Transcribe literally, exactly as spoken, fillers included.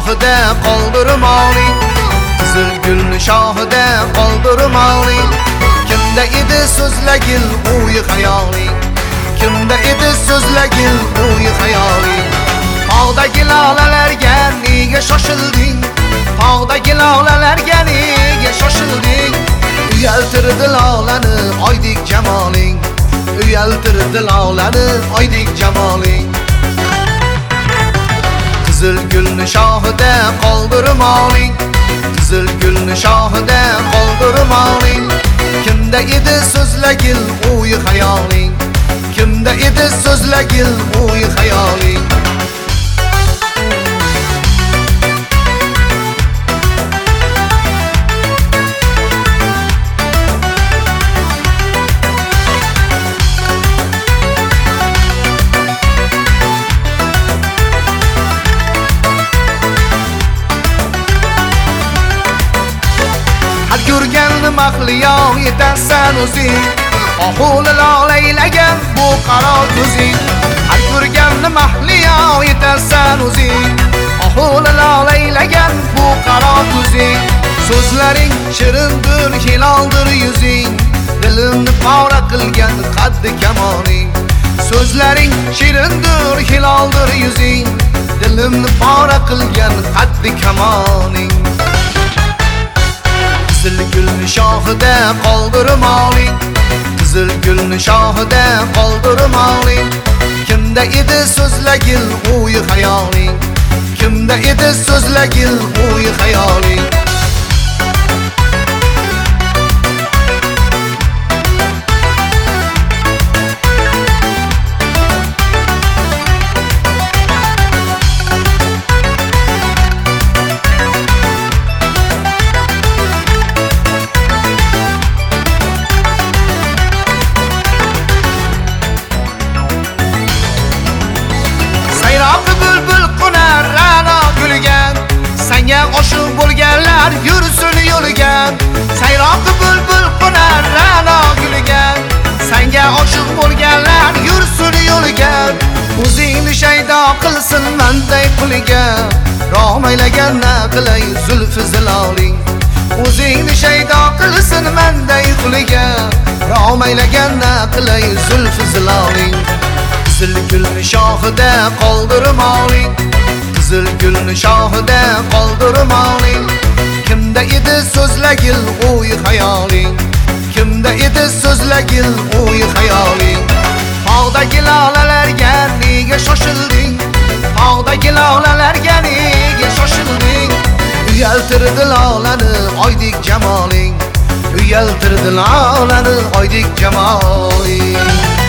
shohida qoldirmoqlik, qizil gulni shohida qoldirmoqlik. Kimda edi so'zlagil o'yi xayoling, kimda edi so'zlagil o'yi xayoling. Tog'dagi lolalarga nega shoshilding, tog'dagi lolalarga nega shoshilding. Uyaltirdi lolani oydek jamoling, uyaltirdi lolani oydek jamoling. Qizil gulni shohida qoldirmoqlik, qizil gulni shohida qoldirmoqlik. Kimda edi so'zlagil o'yi xayoling, kimda edi so'zlagil o'yi xayoling. Ko'rganni mahliyo yetasan o'zing, oxuli lolaylagan bu qaro ko'zing. Har ko'rganni mahliyo yetasan o'zing, oxuli lolaylagan bu qaro ko'zing. So'zlaring shirindir, hiloldir yuzing, dilimni pora qilgan qaddi kamoling. So'zlaring shirindir, hiloldir yuzing, dilimni pora qilgan qaddi kamoling. Qizil gulni shohida qoldirmoqlik, qizil gulni shohida qoldirmoqlik. Kimda edi so'zlagil o'yi xayoling, kimda edi so'zlagil o'yi xayoling. Bülbül qo'nar ra'no guliga, senga oshiq bo'lganlar yursin yo'liga. Sayroqi bülbül qo'nar ra'no guliga, senga oshiq bo'lganlar yursin yo'liga. O'zingni shaydo qilsin menday quliga, romaylaganna qilay zulfi ziloling. O'zingni shaydo qilsin menday quliga, romaylaganna qilay zulfi ziloling. Qizil gulni shohida qoldirmoqlik, qizil gulni shohida qoldirmoqlik. Kimda edi so'zlagil o'yi xayoling, kimda edi so'zlagil o'yi xayoling. Tog'dagi lolalarga nega shoshilding, tog'dagi lolalarga nega shoshilding. Uyaltirdi lolani oydek jamoling, uyaltirdi lolani oydek jamoling.